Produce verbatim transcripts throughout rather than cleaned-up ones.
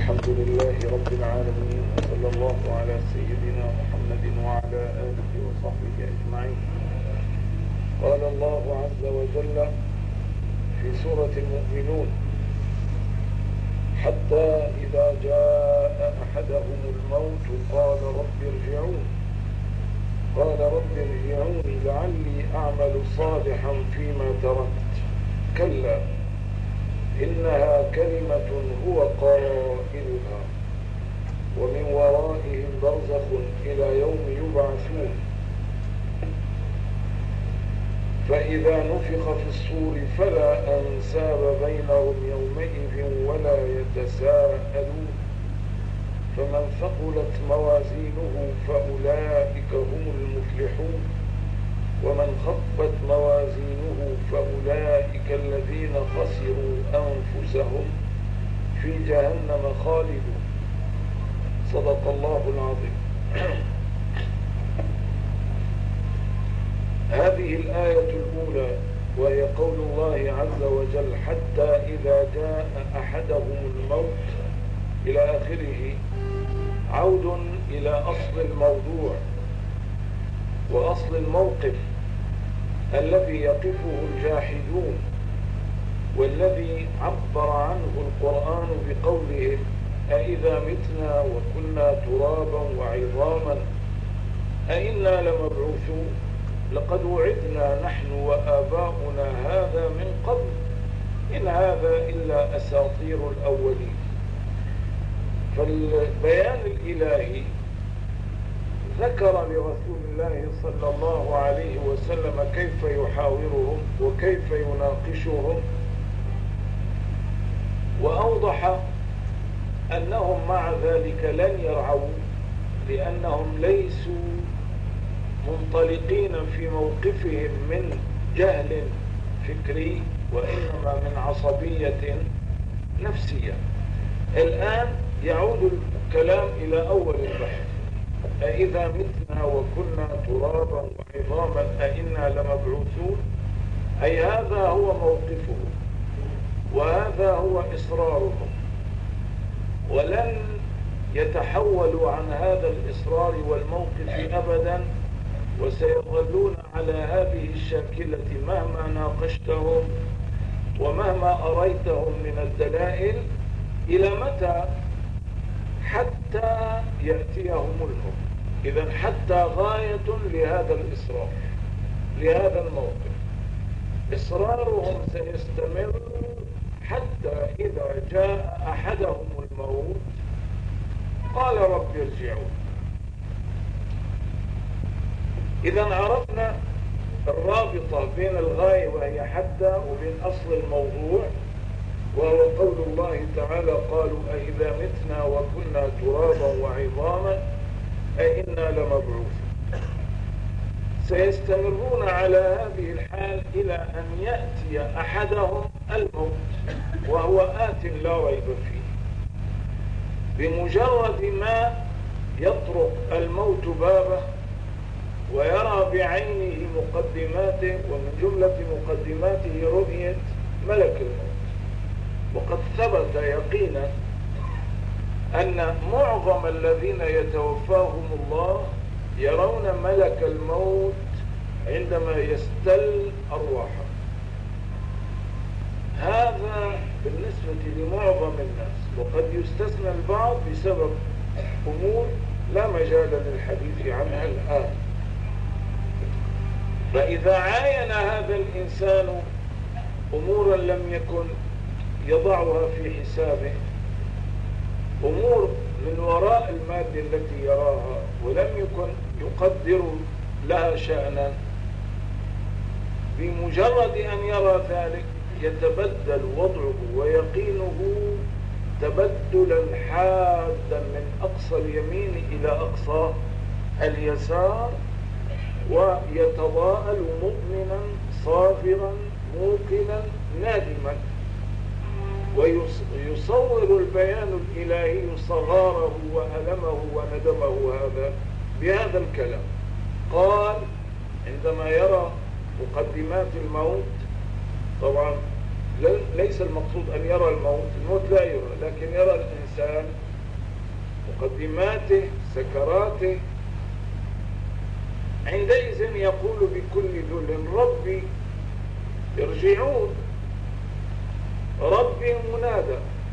الحمد لله رب العالمين، وصلى الله على سيدنا محمد وعلى آله وصحبه أجمعين. قال الله عز وجل في سورة المؤمنون: حتى إذا جاء أحدهم الموت قال رب ارجعون قال رب ارجعون لعلي أعمل صالحا فيما تركت كلا إنها كلمة هو قائلها ومن ورائهم برزخ إلى يوم يبعثون فإذا نفخ في الصور فلا أنساب بينهم يومئذ ولا يتساءلون فمن ثقلت موازينه فأولئك هم المفلحون ومن خفت موازينه فأولئك الذين خسروا أنفسهم في جهنم خالدون. صدق الله العظيم. هذه الآية الأولى وهي قول الله عز وجل: حتى إذا جاء أحدهم الموت إلى آخره، عود إلى أصل الموضوع وأصل الموقف الذي يقفه الجاحدون، والذي عبر عنه القرآن بقوله: أإذا متنا وكنا ترابا وعظاما أإنا لمبعوثون لقد وعدنا نحن وآباؤنا هذا من قبل إن هذا إلا أساطير الأولين. فالبيان الإلهي ذكر لرسول الله صلى الله عليه وسلم كيف يحاورهم وكيف يناقشهم، وأوضح أنهم مع ذلك لن يرعوا، لأنهم ليسوا منطلقين في موقفهم من جهل فكري وإنما من عصبية نفسية. الآن يعود الكلام إلى أول البحث: أإذا متنا وكنا ترابا وعظاما أإنا لمبعوثون، أي هذا هو موقفهم وهذا هو إصرارهم، ولن يتحولوا عن هذا الإصرار والموقف أبدا، وسيظلون على هذه الشاكلة مهما ناقشتهم ومهما أريتهم من الدلائل. إلى متى؟ حتى يأتيهم الموت. إذن حتى غاية لهذا الإصرار، لهذا الموقف. إصرارهم سيستمر حتى إذا جاء أحدهم الموت قال رب ارجعون. إذن عرفنا الرابطة بين الغاية وهي حتى وبين أصل الموضوع، وهو قول الله تعالى: قالوا أإذا متنا وكنا ترابا وعظاما أإنا لمبعوثون. سيستمرون على هذه الحال إلى أن يأتي أحدهم الموت، وهو آت لا ريب فيه. بمجرد ما يطرق الموت بابه ويرى بعينه مقدماته، ومن جملة مقدماته رؤية ملك الموت. وقد ثبت يقينا أن معظم الذين يتوفاهم الله يرون ملك الموت عندما يستل أرواحهم. هذا بالنسبة لمعظم الناس، وقد يستثنى البعض بسبب أمور لا مجال للحديث عنها الآن. فإذا عاين هذا الإنسان أمورا لم يكن يضعها في حسابه، أمور من وراء المادة التي يراها ولم يكن يقدر لها شأنا، بمجرد أن يرى ذلك يتبدل وضعه ويقينه تبدلا حادا من أقصى اليمين إلى أقصى اليسار، ويتضاءل مؤمنا صافرا موقنا نادما، ويصور البيان الإلهي صغاره وألمه وندمه هذا بهذا الكلام. قال عندما يرى مقدمات الموت، طبعا ليس المقصود أن يرى الموت، الموت لا يرى، لكن يرى الإنسان مقدماته سكراته، عندئذ يقول بكل ذل ربي ارجعون، ربي منادى.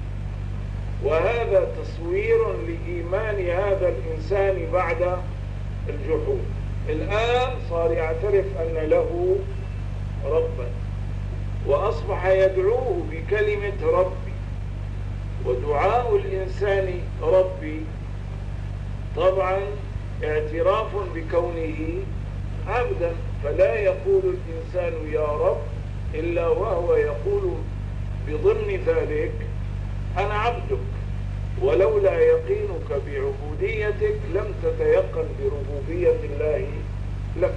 وهذا تصوير لإيمان هذا الإنسان بعد الجحود. الآن صار يعترف أن له ربا، وأصبح يدعوه بكلمة ربي. ودعاء الإنسان ربي طبعا اعتراف بكونه عبدا، فلا يقول الإنسان يا رب إلا وهو يقول بضمن ذلك أنا عبدك، ولولا يقينك بعبوديتك لم تتيقن بربوبية الله لك.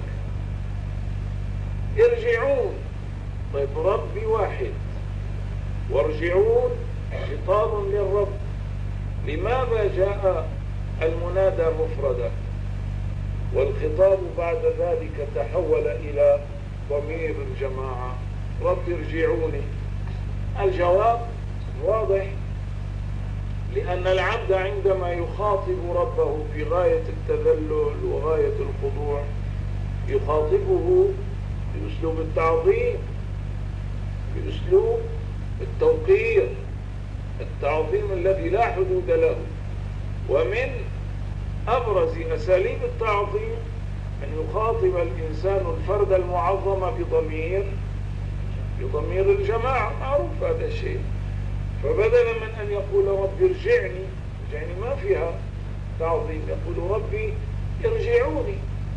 ارجعون، طيب ربي واحد، وارجعون خطاب للرب. لماذا جاء المنادى مفردا والخطاب بعد ذلك تحول إلى ضمير الجماعة؟ رب ارجعوني. الجواب واضح، لأن العبد عندما يخاطب ربه في غاية التذلل وغاية الخضوع يخاطبه بأسلوب التعظيم، بأسلوب التوقير، التعظيم الذي لا حدود له. ومن أبرز أساليب التعظيم أن يخاطب الإنسان الفرد المعظم بضمير بضمير الجماعة، معروف هذا الشيء. فبدلا من أن يقول ربي ارجعني، يعني ما فيها تعظيم، يقول ربي ارجعوني.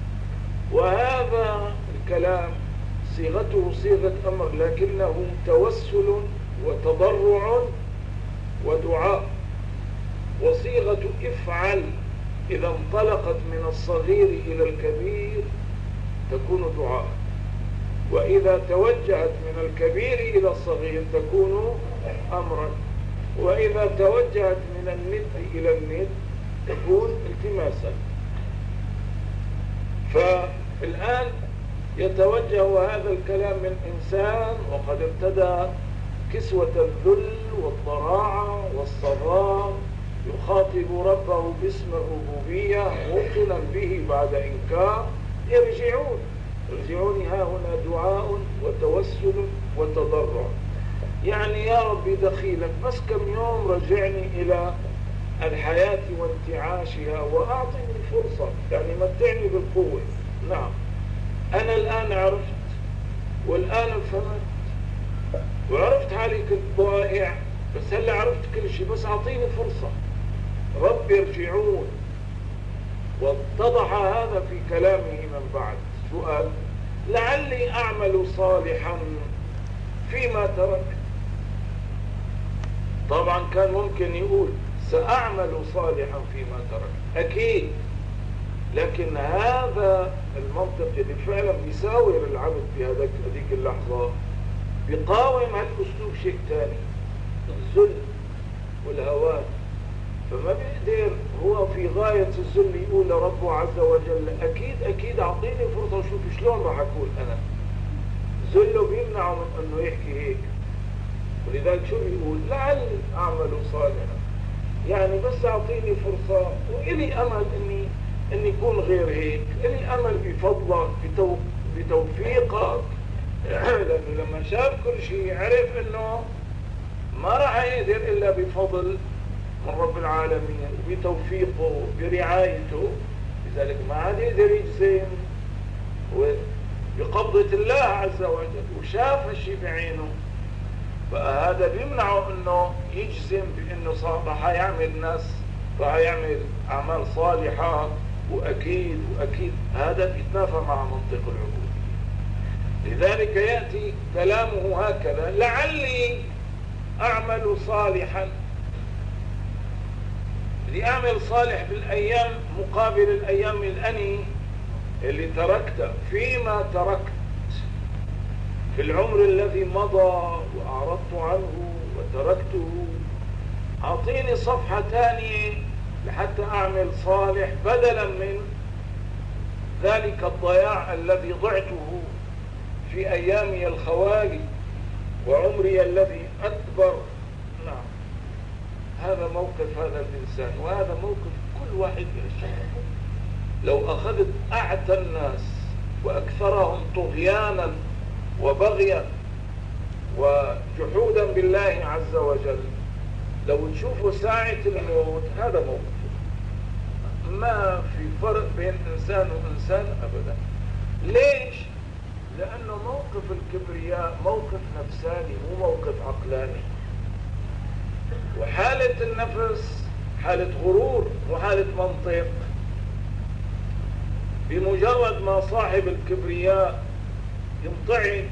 وهذا الكلام صيغته صيغة أمر، لكنه توسل وتضرع ودعاء. وصيغة افعل إذا انطلقت من الصغير إلى الكبير تكون دعاء، وإذا توجهت من الكبير إلى الصغير تكون أمرا، وإذا توجهت من الند إلى الند تكون التماسا. فالآن يتوجه هذا الكلام من إنسان وقد ابتدى كسوة الذل والضراعة والصغار، يخاطب ربه باسم الربوبية موقنا به بعد إنكار. ارجعون، ارجعوني ها هنا دعاء وتوسل وتضرع، يعني يا ربي دخيلك بس كم يوم رجعني إلى الحياة وانتعاشها وأعطني فرصة، يعني متعني بالقوة. نعم أنا الآن عرفت والآن فهمت وعرفت حالي كنت ضائع، بس هلا عرفت كل شيء، بس أعطيني فرصة. رب ارجعون. واتضح هذا في كلامه من بعد. سؤال: لعلي أعمل صالحا فيما تركت. طبعا كان ممكن يقول سأعمل صالحا فيما تركت، أكيد، لكن هذا المنطق اللي فعلا بيساور العبد في هذيك اللحظة بيقاوم هالأسلوب شيء ثاني، الذل والهوان. فما بيقدر هو في غاية الذل يقول لربه عز وجل أكيد أكيد أعطيني فرصة وشوف شلون راح أقول أنا. ذله بيمنعه من أنه يحكي هيك، ولذلك شو بيقول؟ لعل أعمل صالحا، يعني بس أعطيني فرصة وإلي أمل إني إني يكون غير هيك، إلي أمل بفضلك بتو... بتوفيقك. لأنه لما شاف كل شيء عرف إنه ما راح يقدر إلا بفضل من رب العالمين وبتوفيقه وبرعايته، لذلك ما عاد يقدر يجزم بقبضة الله عز وجل، وشاف الشيء بعينه. فهذا بيمنعه انه يجزم بانه راح يعمل ناس راح يعمل اعمال صالحة واكيد واكيد، هذا بيتنافى مع منطق العقول. لذلك يأتي كلامه هكذا: لعلي اعمل صالحا. بدي اعمل صالح بالايام مقابل الايام الاني اللي تركتها، فيما تركت في العمر الذي مضى وأعرضت عنه وتركته. أعطيني صفحة ثانية لحتى أعمل صالح بدلا من ذلك الضياع الذي ضعته في أيامي الخوالي وعمري الذي أدبر. نعم هذا موقف هذا الإنسان، وهذا موقف كل واحد يشرف. لو أخذت أعتى الناس وأكثرهم طغيانا وبغيا وجحودا بالله عز وجل، لو تشوفوا ساعة الموت هذا موقف، ما في فرق بين إنسان وإنسان أبدا. ليش؟ لأنه موقف الكبرياء موقف نفساني مو موقف عقلاني، وحالة النفس حالة غرور وحالة منطق. بمجرد ما صاحب الكبرياء ينطعج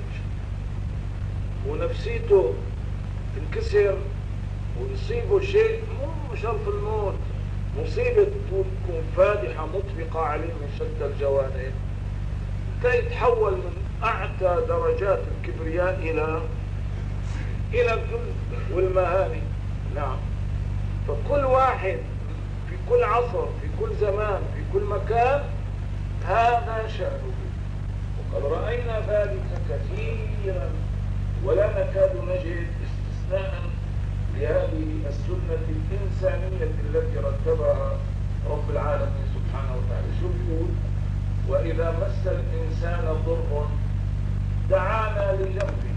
ونفسيته تنكسر ويصيبه شيء مو شرط الموت، مصيبة تكون فادحة مطبقة عليه من شتى الجوانب، يتحول من أعتى درجات الكبرياء إلى إلى الذل والمهانة. نعم. فكل واحد في كل عصر في كل زمان في كل مكان هذا شأنه. وقد رأينا ذلك كثيرا ولا نكاد نجد استثناء لهذه السنة الإنسانية التي رتبها رب العالمين سبحانه وتعالى. شو بيقول؟ وإذا مس الإنسان ضر دعانا لجنبه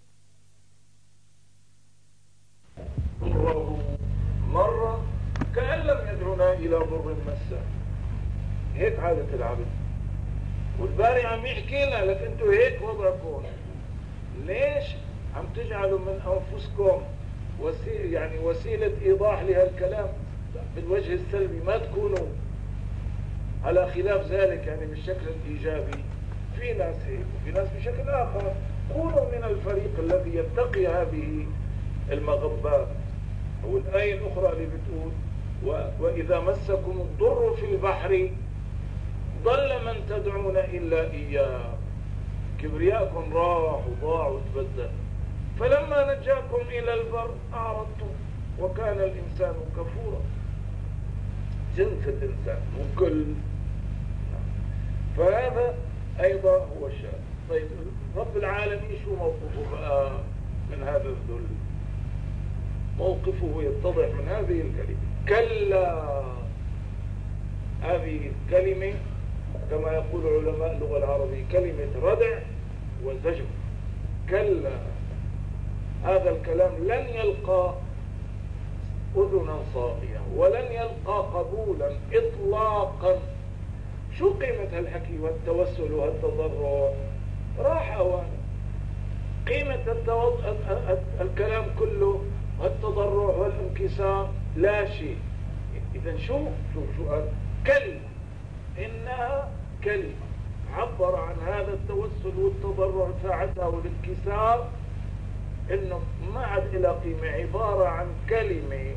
ضره مرة كأن لم يدعنا إلى ضر مسه. هيك عادة العبد. والباري عم يحكي لنا لك انتوا هيك وضعكم. ليش عم تجعلوا من أنفسكم وسيلة يعني وسيلة إيضاح لهالكلام بالوجه السلبي؟ ما تكونوا على خلاف ذلك يعني بالشكل الإيجابي. في ناس هيك وفي ناس بشكل آخر. كونوا من الفريق الذي يتقي هذه المغبات. والآية الأخرى اللي بتقول وإذا مسكم الضر في البحر ضل من تدعون إلا إياه. كبرياءكم راح وضاع وتبدل. فلما نجاكم إلى البر أعرضتم وكان الإنسان كفورا. جنس الإنسان مو كل. فهذا أيضا هو الشأن. طيب رب العالمين شو موقفه بقى من هذا الذل؟ موقفه يتضح من هذه الكلمة كلا. هذه الكلمة كما يقول علماء اللغة العربية كلمة ردع وزجر. كلا، هذا الكلام لن يلقى أذنا صاغية ولن يلقى قبولا إطلاقا. شو قيمة هالحكي والتوسل والتضرع؟ راح أوان. قيمة التو... الكلام كله والتضرع والانكسار لا شيء. إذن شو شو شو قال؟ كلمة، إنها كلمة عبر عن هذا التوسل والتضرع ساعتها والانكسار إنه ما عاد إلى قيمة، عبارة عن كلمة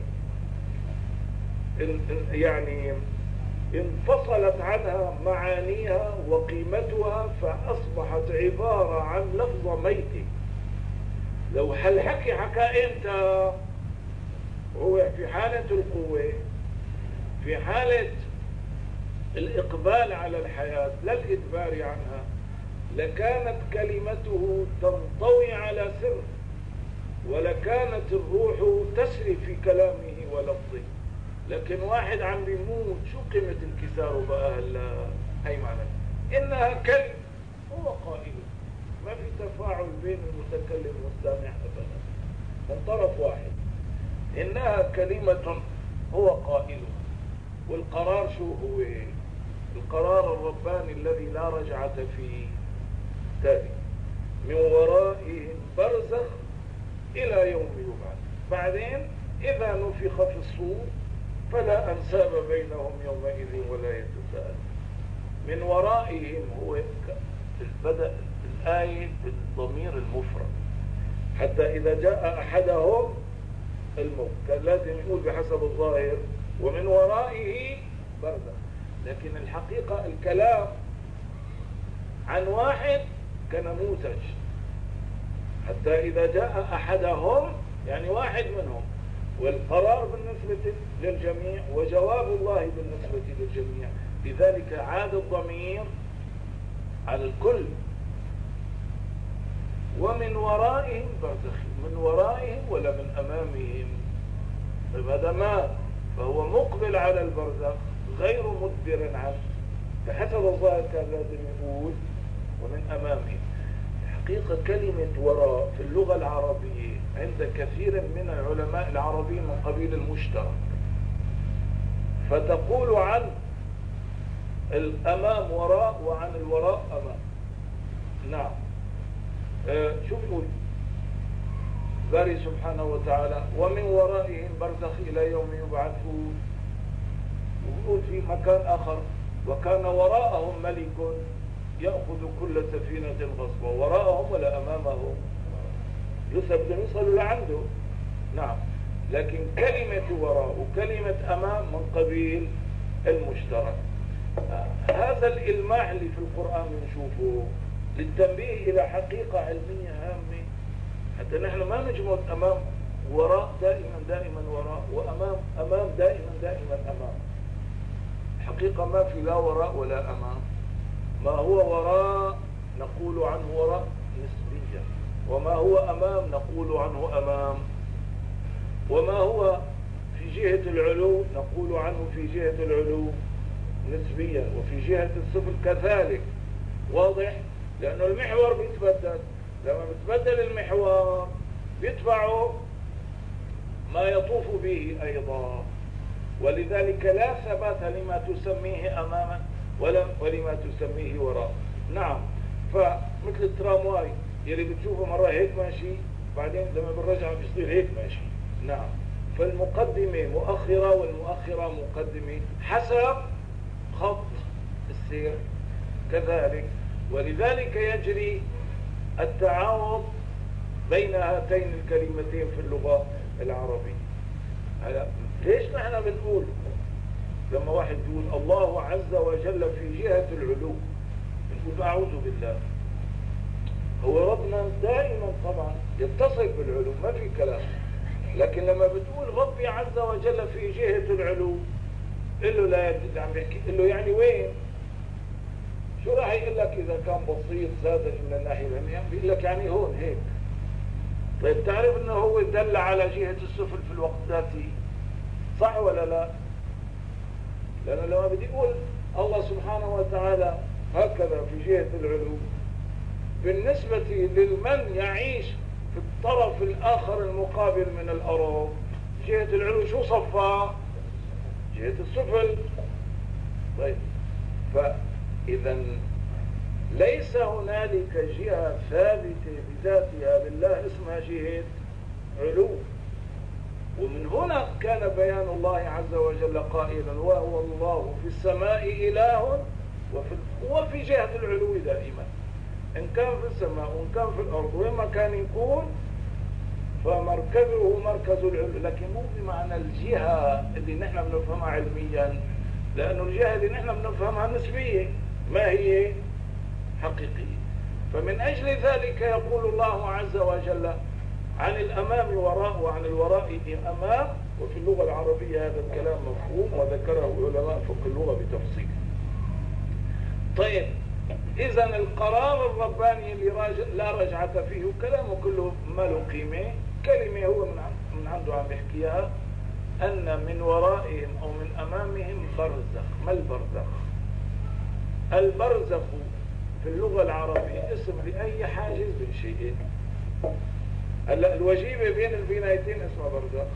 يعني انفصلت عنها معانيها وقيمتها فأصبحت عبارة عن لفظة ميتة. لو هالحكي حكى امتى؟ هو في حالة القوة، في حالة الإقبال على الحياة لا الإدبار عنها، لكانت كلمته تنطوي على سر، ولكانت الروح تسري في كلامه ولفظه. لكن واحد عم بيموت شو قيمة انكساره بقى هلا؟ هي معنى إنها كلمة هو قائله، ما في تفاعل بين المتكلم والسامع أبدا من طرف واحد. إنها كلمة هو قائله. والقرار شو هو؟ القرار الرباني الذي لا رجعة فيه. تالي من ورائهم برزخ إلى يوم يبعث. بعدين إذا نفخ في الصور فلا أنساب بينهم يومئذ ولا يتساءل. من ورائهم هو بدأ الآية بالضمير المفرد حتى إذا جاء أحدهم الموت كان لازم يقول بحسب الظاهر ومن ورائه برزخ. لكن الحقيقة الكلام عن واحد كنموذج حتى إذا جاء أحدهم يعني واحد منهم، والقرار بالنسبة للجميع وجواب الله بالنسبة للجميع. لذلك عاد الضمير على الكل. ومن ورائهم برزخ، من ورائهم ولا من أمامهم؟ طيب هذا ما فهو مقبل على البرزخ غير مدبر عنه، بحسب الظاهر كان لازم يقول ومن أمامه. حقيقة كلمة وراء في اللغة العربية عند كثير من العلماء العربيين من قبيل المشترك، فتقول عن الأمام وراء وعن الوراء أمام. نعم. آه شو بيقول باري سبحانه وتعالى؟ ومن ورائهم برزخ إلى يوم يبعثون. ويقول في مكان آخر وكان وراءهم ملك يأخذ كل سفينة غصبا. وراءهم ولا أمامهم؟ يثبت يصل لعنده. نعم. لكن كلمة وراء وكلمة أمام من قبيل المشترك. هذا الإلماح اللي في القرآن بنشوفه للتنبيه إلى حقيقة علمية هامة، حتى نحن ما نجمد أمام وراء دائما دائما وراء، وأمام أمام دائما دائما أمام. حقيقة ما في لا وراء ولا أمام. ما هو وراء نقول عنه وراء نسبيا، وما هو أمام نقول عنه أمام، وما هو في جهة العلو نقول عنه في جهة العلو نسبيا، وفي جهة السفل كذلك. واضح؟ لأنه المحور بيتبدل، لما بيتبدل المحور بيتبعه ما يطوف به أيضا، ولذلك لا ثبات لما تسميه أماما ولا ولما تسميه وراء. نعم. فمثل الترامواي يلي بتشوفه مرة هيك ماشي، بعدين لما بالرجعة بيصير هيك ماشي. نعم. فالمقدمة مؤخرة والمؤخرة مقدمة حسب خط السير كذلك، ولذلك يجري التعاوض بين هاتين الكلمتين في اللغة العربية. هلا ليش نحن بنقول لما واحد يقول الله عز وجل في جهة العلو بنقول أعوذ بالله؟ هو ربنا دائما طبعا يتصل بالعلو، ما في كلام، لكن لما بتقول ربي عز وجل في جهة العلو قل له لا يدد عم بيحكي، قل له يعني وين؟ شو راح يقول لك إذا كان بسيط ساذج من الناحية العلمية؟ بيقول لك يعني هون هيك. طيب تعرف انه هو دل على جهة السفل في الوقت ذاته، صح ولا لا؟ لأنه لما بدي أقول الله سبحانه وتعالى هكذا في جهة العلو، بالنسبة للمن يعيش في الطرف الآخر المقابل من الأرض جهة العلو شو صفى؟ جهة السفل. طيب فإذا ليس هنالك جهة ثابتة بذاتها لله اسمها جهة علو. ومن هنا كان بيان الله عز وجل قائلا وهو الله في السماء إله وفي, وفي جهة العلو دائما، إن كان في السماء وإن كان في الأرض وإما كان يكون فمركزه مركز العلو، لكن مو بمعنى الجهة اللي نحن بنفهمها علميا، لأنه الجهة اللي نحن بنفهمها نسبية ما هي حقيقية. فمن أجل ذلك يقول الله عز وجل عن الأمام وراء وعن الوراء أمام، وفي اللغة العربية هذا الكلام مفهوم وذكره علماء فقه اللغة بتفصيل. طيب إذا القرار الرباني اللي راجع لا رجعة فيه وكلامه كله ما له قيمة، كلمة هو من من عنده عم يحكيها، أن من ورائهم أو من أمامهم برزخ. ما البرزخ؟ البرزخ في اللغة العربية اسم لأي حاجز بين شيئين. هلا الوجيبة بين البنايتين اسمها برزخ،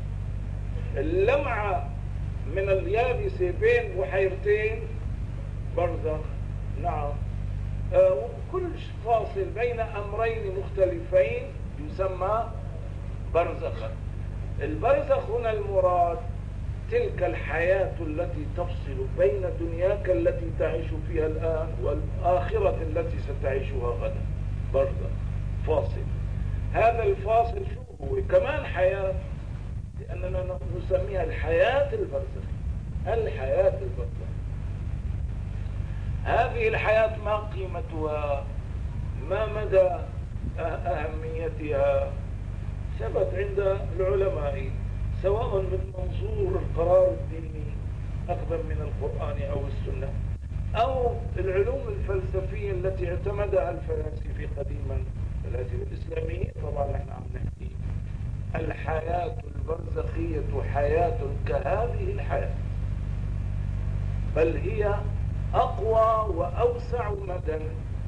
اللمعة من اليابسة بين بحيرتين برزخ. نعم. آه وكل فاصل بين أمرين مختلفين يسمى برزخا. البرزخ هنا المراد تلك الحياة التي تفصل بين دنياك التي تعيش فيها الآن والآخرة التي ستعيشها غدا. برزخ فاصل. هذا الفاصل شو هو؟ كمان حياة، لأننا نسميها الحياة البرزخية. الحياة البرزخية هذه الحياة ما قيمتها؟ ما مدى أهميتها؟ ثبت عند العلماء سواء من منظور القرار الديني أخذا من القرآن أو السنة أو العلوم الفلسفية التي اعتمدها الفلاسفة قديما، الفلاسفة الإسلامية طبعا نحن عم نحكي الحياة البرزخية حياة كهذه الحياة. بل هي أقوى وأوسع مدى.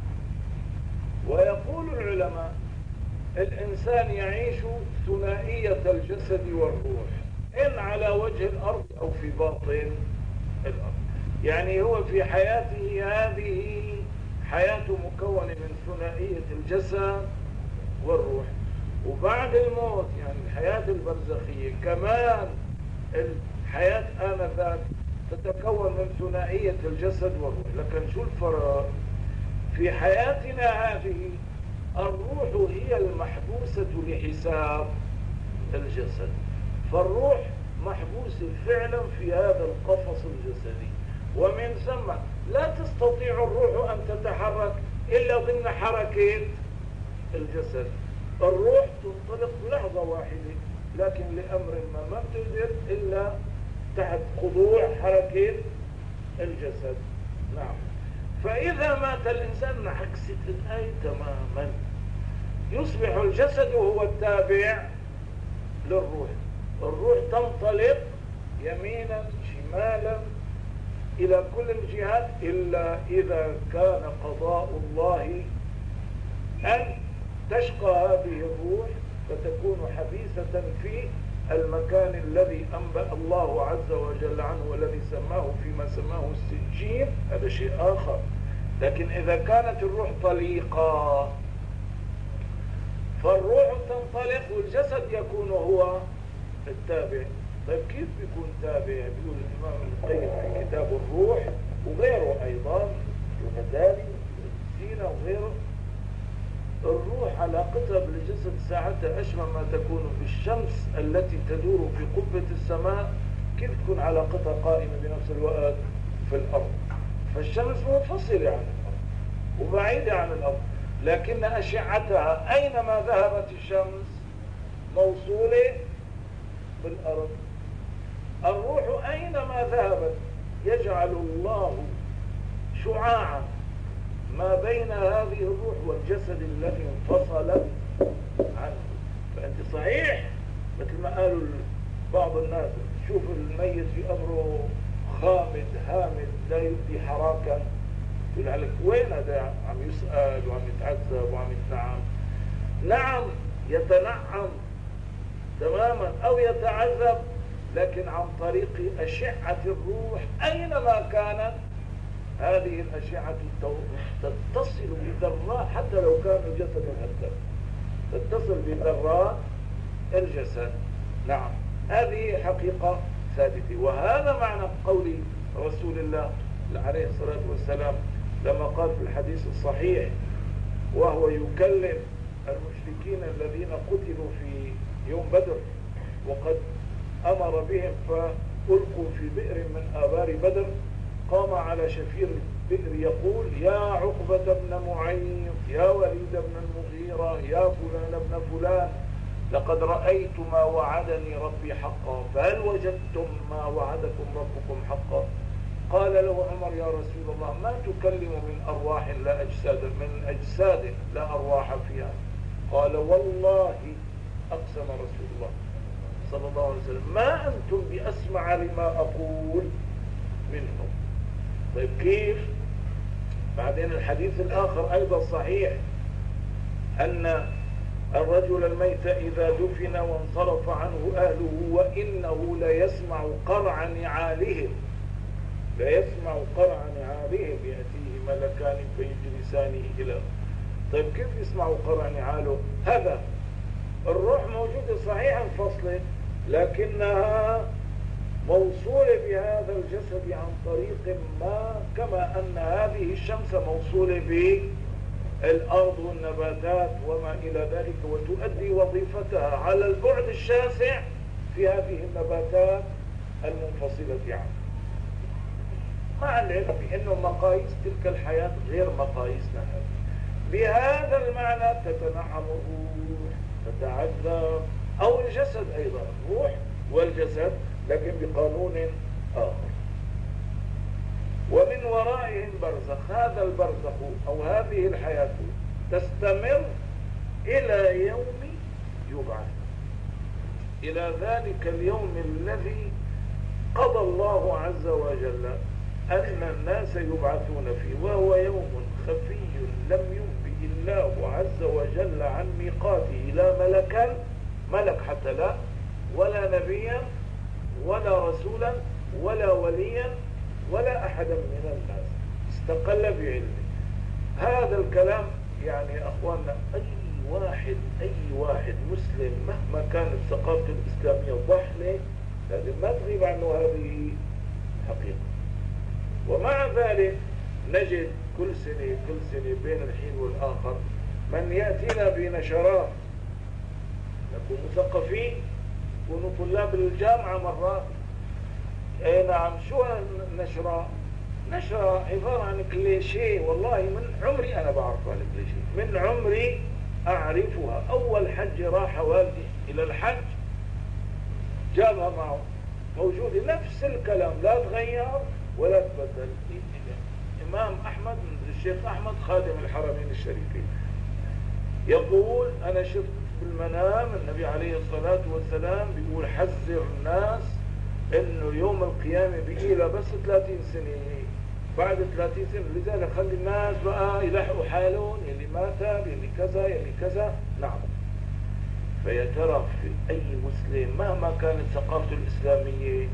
ويقول العلماء الإنسان يعيش ثنائية الجسد والروح، إن على وجه الأرض أو في باطن الأرض. يعني هو في حياته هذه حياته مكونة من ثنائية الجسد والروح، وبعد الموت يعني الحياة البرزخية كمان الحياة آنذاك تتكون من ثنائية الجسد والروح. لكن شو الفرق؟ في حياتنا هذه الروح هي المحبوسة لحساب الجسد، فالروح محبوسة فعلا في هذا القفص الجسدي، ومن ثم لا تستطيع الروح أن تتحرك إلا ضمن حركة الجسد. الروح تنطلق لحظة واحدة، لكن لأمر ما ما بتقدر إلا تحت خضوع حركة الجسد. نعم. فإذا مات الإنسان عكست الآية تماما، يصبح الجسد هو التابع للروح. الروح تنطلق يمينا شمالا إلى كل الجهات، إلا إذا كان قضاء الله أن تشقى هذه الروح فتكون حبيسة في المكان الذي أنبأ الله عز وجل عنه والذي سماه فيما سماه السجين، هذا شيء آخر. لكن إذا كانت الروح طليقة فالروح تنطلق والجسد يكون هو التابع. طيب كيف بيكون تابع؟ بيقول الإمام ابن القيم في كتاب الروح وغيره أيضا، الغزالي سينا وغيره، الروح علاقتها بالجسد ساعتها أشبه ما تكون بالشمس التي تدور في قبة السماء، كيف تكون علاقتها قائمة بنفس الوقت في الأرض؟ فالشمس منفصلة عن الأرض وبعيدة عن الأرض، لكن أشعتها أينما ذهبت الشمس موصولة بالأرض. الروح أينما ذهبت يجعل الله شعاعا ما بين هذه الروح والجسد الذي انفصلت عنه. فأنت صحيح مثل ما قالوا بعض الناس، شوف الميت في أمره خامد هامد لا يبدي حراكا، يقول لك وين هذا عم يسأل وعم يتعذب وعم يتنعم؟ نعم يتنعم تماما أو يتعذب، لكن عن طريق أشعة الروح أينما كانت هذه الأشعة تتصل بذرات، حتى لو كان الجسد مهدد تتصل بذرات الجسد. نعم هذه حقيقة ثابتة. وهذا معنى قول رسول الله عليه الصلاة والسلام لما قال في الحديث الصحيح وهو يكلم المشركين الذين قتلوا في يوم بدر وقد أمر بهم فألقوا في بئر من آبار بدر، قام على شفير البئر يقول يا عقبة بن معيط يا وليد بن المغيرة يا فلان ابن فلان لقد رأيت ما وعدني ربي حقا فهل وجدتم ما وعدكم ربكم حقا؟ قال له عمر يا رسول الله ما تكلم من أرواح لا أجساد، من أجساد لا أرواح فيها. قال والله أقسم رسول الله صلى الله عليه وسلم ما أنتم بأسمع لما أقول منهم. طيب كيف؟ بعدين الحديث الآخر أيضا صحيح أن الرجل الميت إذا دفن وانصرف عنه أهله وإنه ليسمع قرع نعالهم ليسمع قرع نعالهم يأتيه ملكان فيجلسانه إلى. طيب كيف يسمعوا قرع نعاله؟ هذا الروح موجودة صحيح انفصلت، لكنها موصولة بهذا الجسد عن طريق ما، كما أن هذه الشمس موصولة بالأرض والنباتات وما إلى ذلك، وتؤدي وظيفتها على البعد الشاسع في هذه النباتات المنفصلة عنها، مع العلم بأنه مقاييس تلك الحياة غير مقاييسنا هذه. بهذا المعنى تتنعم الروح تتعذب، أو الجسد أيضا، الروح والجسد لكن بقانون آخر. ومن ورائهم برزخ، هذا البرزخ أو هذه الحياة تستمر إلى يوم يبعث، إلى ذلك اليوم الذي قضى الله عز وجل أن الناس يبعثون فيه، وهو يوم خفي لم ينبئ الله عز وجل عن ميقاته لا ملكا ملك حتى لا، ولا نبيا ولا رسولا ولا وليا ولا أحدا من الناس استقل بعلمه. هذا الكلام يعني أخواننا أي واحد أي واحد مسلم مهما كانت ثقافته الإسلامية ضحلة لازم ما تغيب عنه هذه حقيقة. ومع ذلك نجد كل سنة كل سنة بين الحين والآخر من يأتينا بنشرات، نكون مثقفين، نكونوا طلاب الجامعة مرات. اي نعم، شو النشرة؟ نشرة عبارة عن كليشيه، والله من عمري أنا بعرفها الكليشيه، من عمري أعرفها. أول حج راح والدي إلى الحج جابها معه موجودة نفس الكلام، لا تغير ولا تبدل. إمام أحمد الشيخ أحمد خادم الحرمين الشريفين يقول أنا شفت بالمنام النبي عليه الصلاة والسلام بيقول حذر الناس إنه يوم القيامة بقيلة بس ثلاثين سنة، بعد ثلاثين سنة، لذلك خلي الناس بقى يلحقوا حالهم، يلي مات يلي كذا يلي كذا. نعم. فيا ترى في أي مسلم مهما كانت ثقافته الإسلامية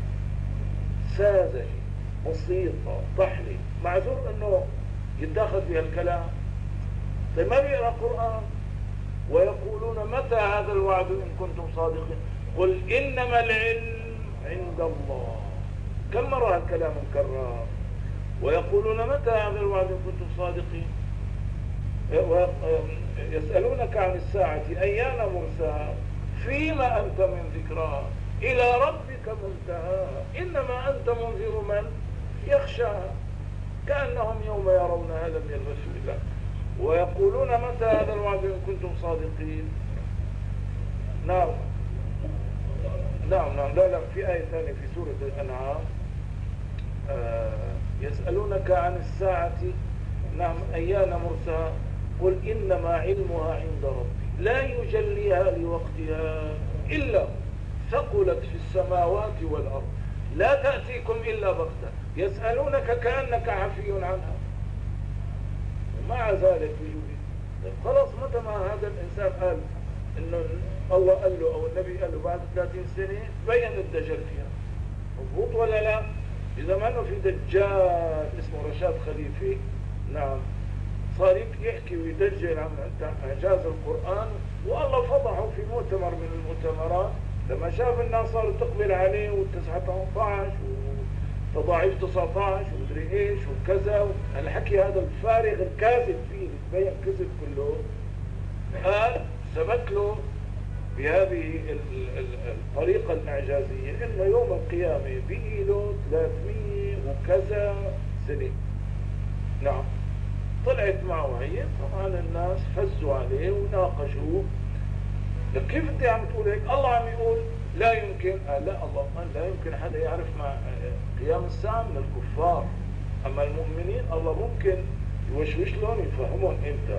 ساذجة بسيطة ضحلة معذور أنه يتاخذ بها الكلام. طيب ما بيقرأ قرآن؟ ويقولون متى هذا الوعد إن كنتم صادقين؟ قل إنما العلم عند الله. كم مرة الكلام مكرر. ويقولون متى هذا الوعد إن كنتم صادقين؟ يسألونك عن الساعة أيان مرساها فيما أنت من ذكراها إلى ربك منتهاها إنما أنت منذر من يخشاها كأنهم يوم يرونها لم يلبثوا إلا. ويقولون متى هذا الوعد إن كنتم صادقين؟ نعم نعم نعم لا لا في آية ثانية في سورة الأنعام آه يسألونك عن الساعة نعم أيان مرساها قل إنما علمها عند ربي لا يجليها لوقتها إلا ثقلت في السماوات والأرض لا تأتيكم إلا بغتة يسألونك كأنك عفي عنها ومع ذلك يجب خلاص. متى ما هذا الإنسان قال إنه الله قال له أو النبي قال له بعد ثلاثين سنة بين الدجال فيها، مضبوط ولا لا؟ إذا ما أنه في دجال اسمه رشاد خليفة نعم صار يحكي ويدجل عن إعجاز القرآن، والله فضحه في مؤتمر من المؤتمرات لما شاف الناس صاروا تقبل عليه والتسعة عشر وتضاعيف تسعة عشر ومدري ايش وكذا. الحكي هذا الفارغ الكاذب فيه بيبين كذب كله. قال ثبت له بهذه الطريقة الإعجازية إنه يوم القيامة بقي له ثلاثمية وكذا سنة. نعم طلعت معه هي، طبعا الناس فزوا عليه وناقشوه. لك كيف انت عم تقول هيك؟ الله عم يقول لا يمكن. آه لا الله قال لا يمكن حدا يعرف مع قيام الساعة من الكفار، اما المؤمنين الله ممكن يوشوش لهم يفهمون امتى.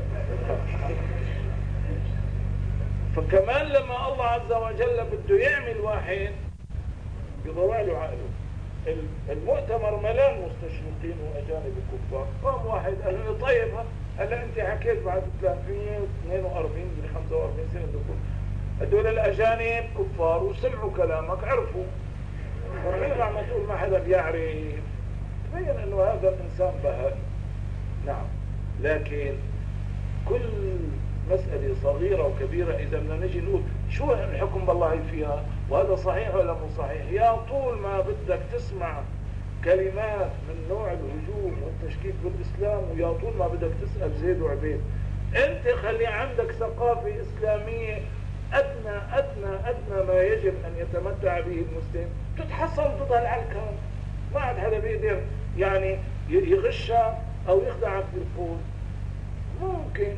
فكمان لما الله عز وجل بده يعمل واحد بضوع له عقله. المؤتمر ملان مستشرقين واجانب كفار، قام واحد قال له طيب هلا انت حكيت بعد ثلاثمية واثنين وأربعين خمسة وأربعين سنه دخول هدول الاجانب كفار وسمعوا كلامك عرفوا، وحين عم تقول ما حدا بيعرف تبين انه هذا الانسان بهائي. نعم لكن كل مسألة صغيرة وكبيرة إذا بدنا نجي نقول شو الحكم بالله فيها وهذا صحيح ولا مو صحيح، يا طول ما بدك تسمع كلمات من نوع الهجوم والتشكيك بالإسلام ويا طول ما بدك تسأل زيد وعبيد. أنت خلي عندك ثقافة إسلامية أدنى أدنى أدنى ما يجب أن يتمتع به المسلم، تتحصل تضل على الكلام. ما عاد حدا بيقدر يعني يغشها أو يخدعك بالقول، ممكن.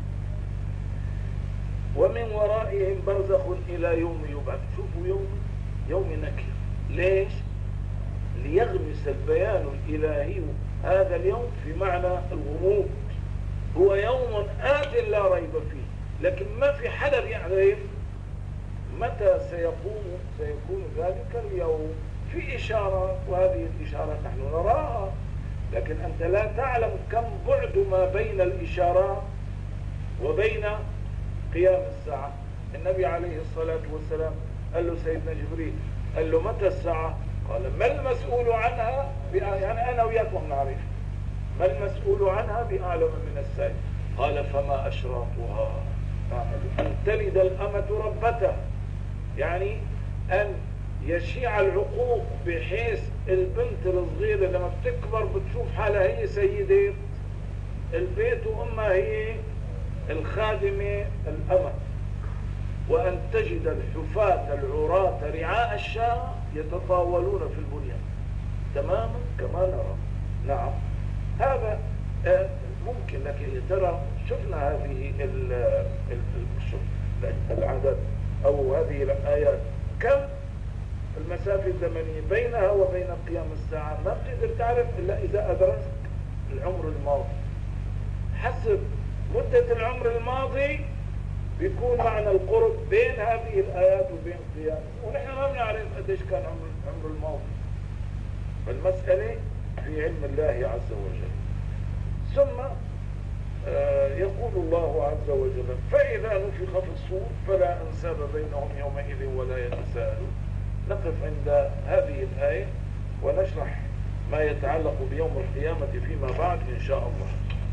ومن ورائهم برزخ إلى يوم يبعث. شوفوا يوم يوم نكر، ليش؟ ليغمس البيان الإلهي هذا اليوم في معنى الغموض. هو يوم آت لا ريب فيه، لكن ما في حدا بيعرف متى سيقوم سيكون ذلك اليوم. في إشارة، وهذه الإشارة نحن نراها، لكن أنت لا تعلم كم بعد ما بين الإشارات وبين قيام الساعة. النبي عليه الصلاة والسلام قال له سيدنا جبريل، قال له متى الساعة؟ قال ما المسؤول عنها بأ... يعني أنا وياكم نعرف، ما المسؤول عنها بأعلم من السائل. قال فما أشراطها؟ أن تلد الأمة ربتها، يعني أن يشيع العقوق بحيث البنت الصغيرة لما بتكبر بتشوف حالها هي سيدة البيت وأمها هي الخادمة الأمة، وأن تجد الحفاة العراة رعاء الشاة يتطاولون في البنيان تماما كما نرى. نعم هذا ممكن، لكن ترى شفنا هذه العدد أو هذه الآيات كم المسافة الزمنية بينها وبين قيام الساعة، ما بتقدر تعرف إلا إذا أدركت العمر الماضي. حسب مدة العمر الماضي بيكون معنى القرب بين هذه الآيات وبين قيام، ونحن ما بنعرف قديش كان عمر عمر الماضي. فالمسألة في علم الله عز وجل. ثم آه يقول الله عز وجل فإذا نفخ في الصور فلا أنساب بينهم يومئذ ولا يتساءلون. نقف عند هذه الآية ونشرح ما يتعلق بيوم القيامة فيما بعد إن شاء الله.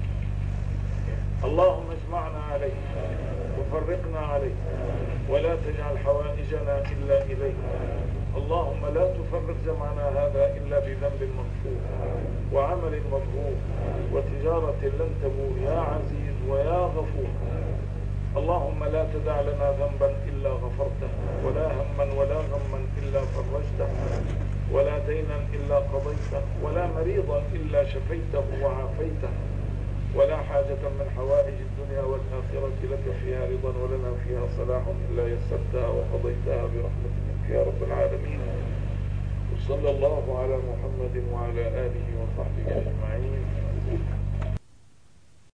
اللهم اجمعنا عليك وفرقنا عليك ولا تجعل حوائجنا إلا إليك. اللهم لا تفرق جمعنا هذا إلا بذنب مغفور وعمل مبرور وتجارة لن تبور يا عزيز ويا غفور. اللهم لا تدع لنا ذنبا إلا غفرته، ولا هما ولا غما إلا فرجته، ولا دينا إلا قضيته، ولا مريضا إلا شفيته وعافيته، ولا حاجة من حوائج الدنيا والآخرة لك فيها رضا ولنا فيها صلاح إلا يسرتها وقضيتها برحمتك يا رب العالمين. وصلى الله على محمد وعلى آله وصحبه أجمعين.